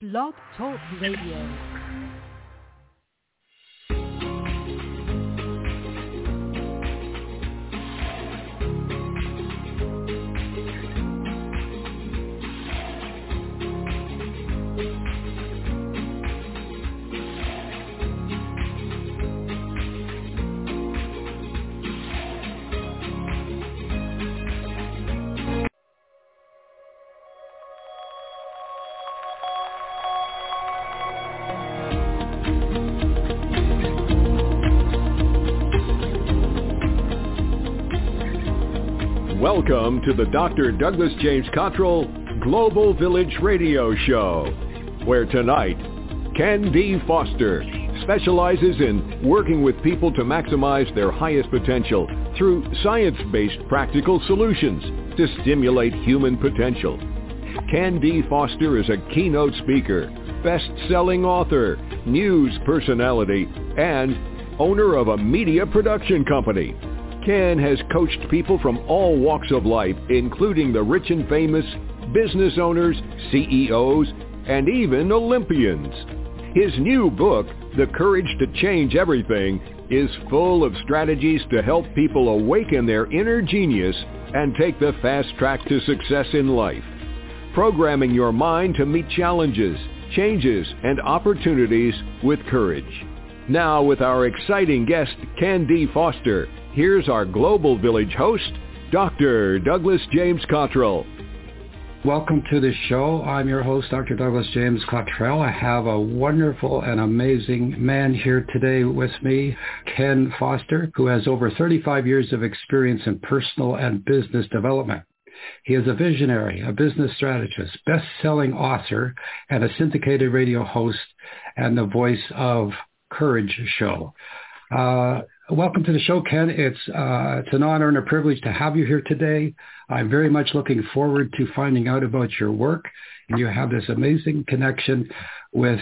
Blog Talk Radio. Welcome to the Dr. Douglas James Cottrell Global Village Radio Show, where tonight, Ken D. Foster specializes in working with people to maximize their highest potential through science-based practical solutions to stimulate human potential. Ken D. Foster is a keynote speaker, best-selling author, news personality, and owner of a media production company. Ken has coached people from all walks of life, including the rich and famous, business owners, CEOs, and even Olympians. His new book, The Courage to Change Everything, is full of strategies to help people awaken their inner genius and take the fast track to success in life. Programming your mind to meet challenges, changes, and opportunities with courage. Now with our exciting guest, Ken D. Foster, here's our Global Village host, Dr. Douglas James Cottrell. Welcome to the show. I'm your host, Dr. Douglas James Cottrell. I have a wonderful and amazing man here today with me, Ken Foster, who has over 35 years of experience in personal and business development. He is a visionary, a business strategist, best-selling author, and a syndicated radio host and the voice of Courage Show. Welcome to the show, Ken. It's an honor and a privilege to have you here today. I'm very much looking forward to finding out about your work. And you have this amazing connection with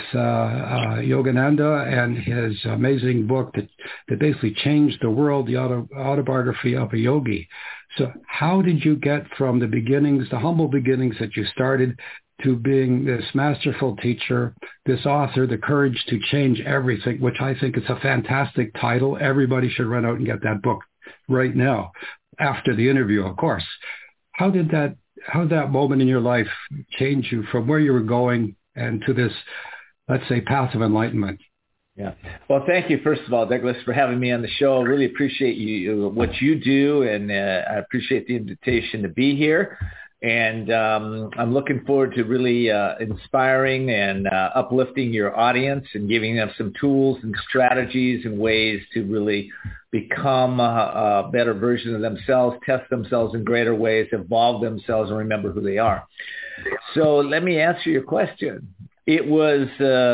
Yogananda and his amazing book that basically changed the world, the autobiography of a yogi. So how did you get from the beginnings, the humble beginnings that you started, to being this masterful teacher, this author, The Courage to Change Everything, which I think is a fantastic title. Everybody should run out and get that book right now, after the interview, of course. How did that moment in your life change you from where you were going and to this, let's say, path of enlightenment? Yeah. Well, thank you, first of all, Douglas, for having me on the show. I really appreciate what you do, and I appreciate the invitation to be here. And I'm looking forward to really inspiring and uplifting your audience and giving them some tools and strategies and ways to really become a better version of themselves, test themselves in greater ways, evolve themselves, and remember who they are. So let me answer your question. It was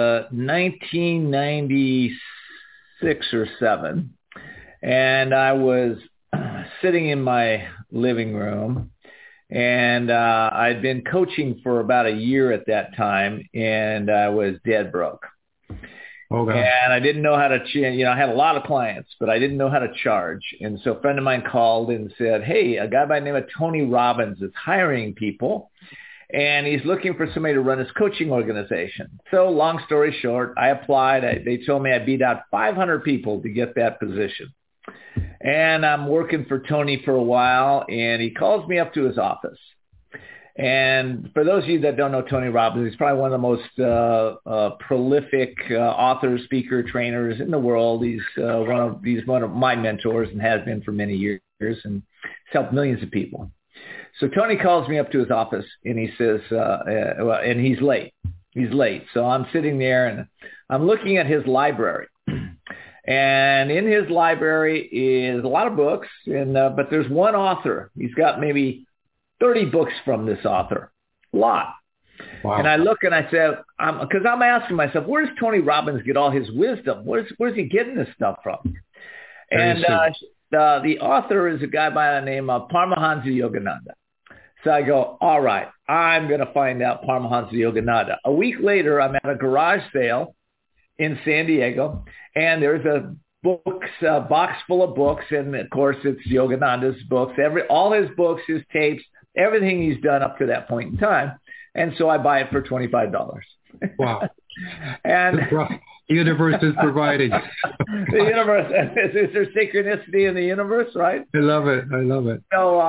1996 or 7, and I was sitting in my living room. And I'd been coaching for about a year at that time, and I was dead broke. Okay. And I didn't know how to, I had a lot of clients, but I didn't know how to charge. And so a friend of mine called and said, hey, a guy by the name of Tony Robbins is hiring people, and he's looking for somebody to run his coaching organization. So long story short, I applied. They told me I beat out 500 people to get that position. And I'm working for Tony for a while, and he calls me up to his office. And for those of you that don't know Tony Robbins, he's probably one of the most prolific authors, speaker, trainers in the world. He's one of my mentors and has been for many years, and he's helped millions of people. So Tony calls me up to his office, and he says, and he's late. He's late. So I'm sitting there, and I'm looking at his library. And in his library is a lot of books, but there's one author. He's got maybe 30 books from this author, a lot. Wow. And I look and I said, because I'm asking myself, where does Tony Robbins get all his wisdom? Where's he getting this stuff from? And the author is a guy by the name of Paramahansa Yogananda. So I go, all right, I'm going to find out Paramahansa Yogananda. A week later, I'm at a garage sale in San Diego, and there's a box full of books, and of course it's Yogananda's books, all his books, his tapes, everything he's done up to that point in time. And so I buy it for $25. Wow. And the universe is providing. The universe, is there synchronicity in the universe, right? I love it. So,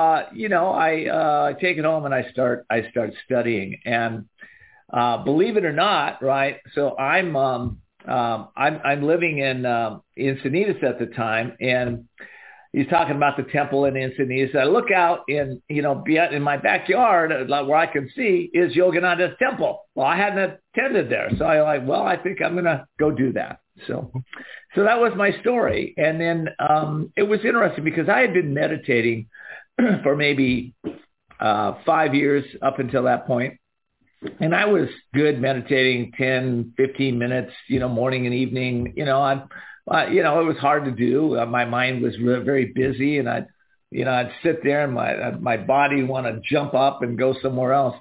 I take it home and I start studying, and believe it or not, right? So I'm living in Encinitas at the time, and he's talking about the temple in Encinitas. I look out in my backyard where I can see is Yogananda's temple. Well, I hadn't attended there. So I think I'm going to go do that. So that was my story. And then it was interesting because I had been meditating for maybe 5 years up until that point. And I was good meditating 10, 15 minutes, morning and evening. It was hard to do. My mind was very busy, and I'd sit there and my body want to jump up and go somewhere else.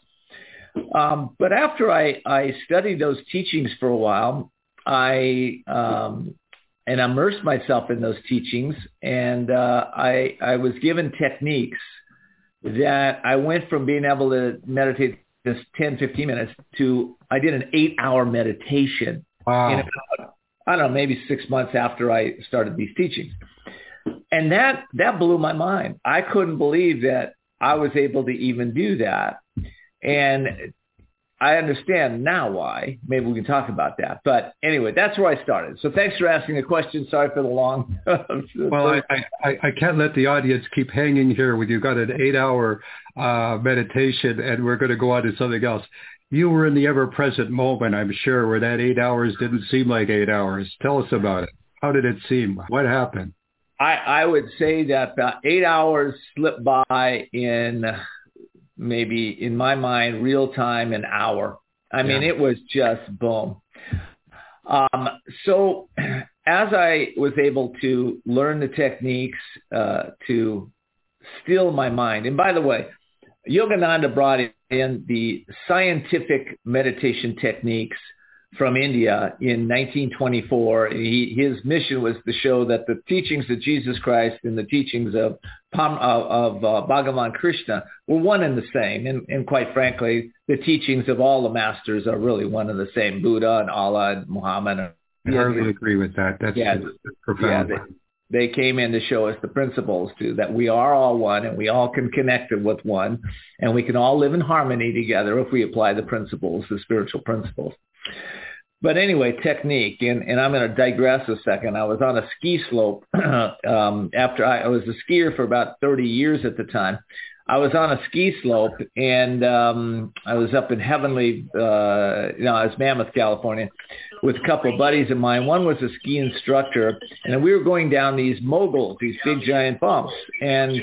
But after I studied those teachings for a while, I immersed myself in those teachings, and I was given techniques that I went from being able to meditate just 10, 15 minutes to I did an 8-hour meditation. Wow. In about, I don't know, maybe 6 months after I started these teachings. And that blew my mind. I couldn't believe that I was able to even do that. And I understand now why. Maybe we can talk about that. But anyway, that's where I started. So thanks for asking the question. Sorry for the long. Well, I can't let the audience keep hanging here with you. Got an 8-hour meditation, and we're going to go on to something else. You were in the ever-present moment, I'm sure, where that 8 hours didn't seem like 8 hours. Tell us about it. How did it seem? What happened? I would say that about 8 hours slipped by in maybe, in my mind, real time, an hour. I mean, it was just boom. So as I was able to learn the techniques to still my mind, and by the way, Yogananda brought in the scientific meditation techniques from India in 1924. His mission was to show that the teachings of Jesus Christ and the teachings of Bhagavan Krishna were one and the same. And quite frankly, the teachings of all the masters are really one and the same. Buddha and Allah and Muhammad. I hardly agree with that. That's profound. They came in to show us the principles too, that we are all one and we all can connect with one, and we can all live in harmony together if we apply the principles, the spiritual principles. But anyway, technique, and I'm going to digress a second. I was on a ski slope after I was a skier for about 30 years at the time. I was on a ski slope, and I was up in heavenly, I was Mammoth, California, with a couple of buddies of mine. One was a ski instructor, and we were going down these moguls, these big giant bumps. And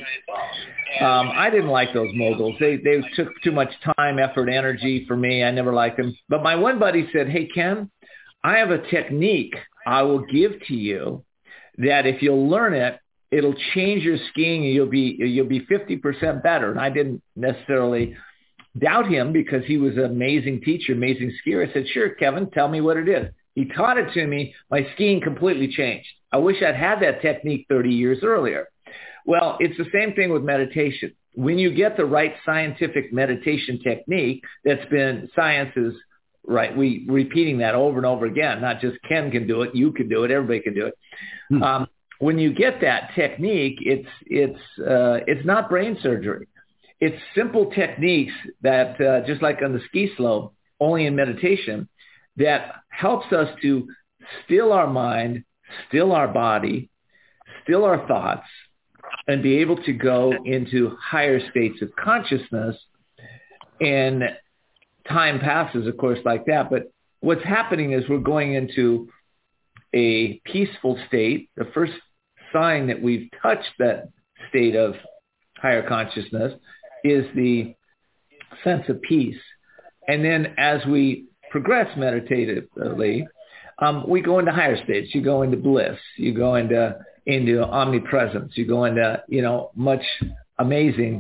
I didn't like those moguls. They took too much time, effort, energy for me. I never liked them. But my one buddy said, "Hey, Ken, I have a technique I will give to you that if you'll learn it, it'll change your skiing and you'll be 50% better." And I didn't necessarily doubt him because he was an amazing teacher, amazing skier. I said, "Sure, Kevin, tell me what it is." He taught it to me. My skiing completely changed. I wish I'd had that technique 30 years earlier. Well, it's the same thing with meditation. When you get the right scientific meditation technique that's been, science is right, repeating that over and over again, not just Ken can do it, you can do it, everybody can do it. When you get that technique, it's not brain surgery. It's simple techniques that, just like on the ski slope, only in meditation, that helps us to still our mind, still our body, still our thoughts, and be able to go into higher states of consciousness. And time passes, of course, like that. But what's happening is we're going into a peaceful state. The first sign that we've touched that state of higher consciousness is the sense of peace. And then as we progress meditatively, we go into higher states. You go into bliss. You go into omnipresence. You go into, much amazing.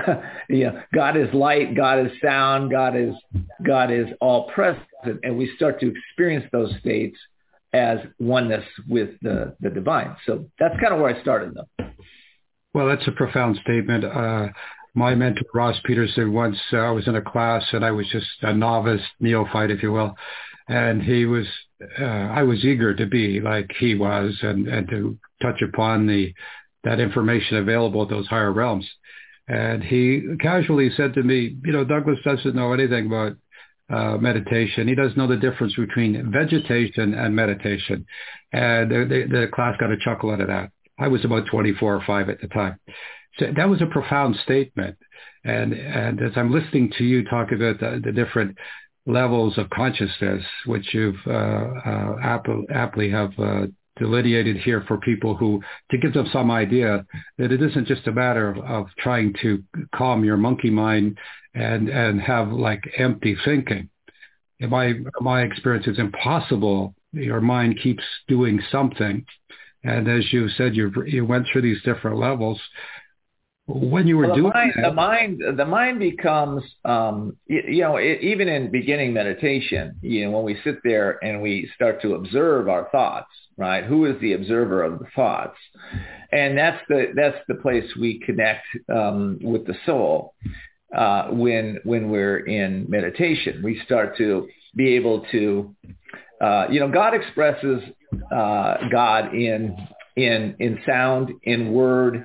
God is light. God is sound. God is all present. And we start to experience those states as oneness with the divine. So that's kind of where I started, though. Well, that's a profound statement. My mentor, Ross Peterson, once I was in a class and I was just a novice neophyte, if you will. And I was eager to be like he was and to touch upon that information available at those higher realms. And he casually said to me, Douglas doesn't know anything about meditation. He doesn't know the difference between vegetation and meditation. And the class got a chuckle out of that. I was about 24 or 5 at the time. So that was a profound statement. And as I'm listening to you talk about the different levels of consciousness, which you've aptly have delineated here for people to give them some idea that it isn't just a matter of trying to calm your monkey mind and have like empty thinking. In my experience, it's impossible. Your mind keeps doing something. And as you said, you went through these different levels. When you were doing that, the mind becomes, even in beginning meditation, when we sit there and we start to observe our thoughts, right? Who is the observer of the thoughts? And that's the place we connect with the soul when we're in meditation. We start to be able to, God expresses God in sound, in word.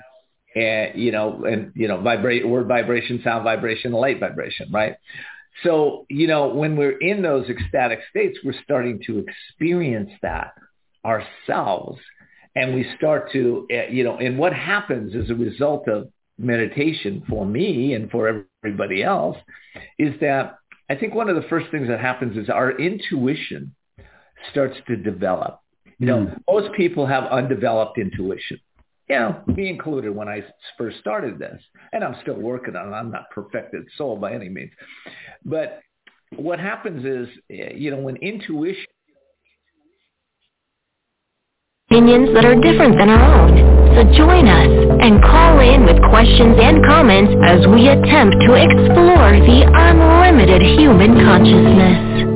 And word vibration, sound vibration, light vibration, right? So, when we're in those ecstatic states, we're starting to experience that ourselves. And we start to, and what happens as a result of meditation for me and for everybody else is that I think one of the first things that happens is our intuition starts to develop. Most people have undeveloped intuition. Me included when I first started this, and I'm still working on it. I'm not perfected soul by any means. But what happens is, when intuition... Opinions that are different than our own. So join us and call in with questions and comments as we attempt to explore the unlimited human consciousness.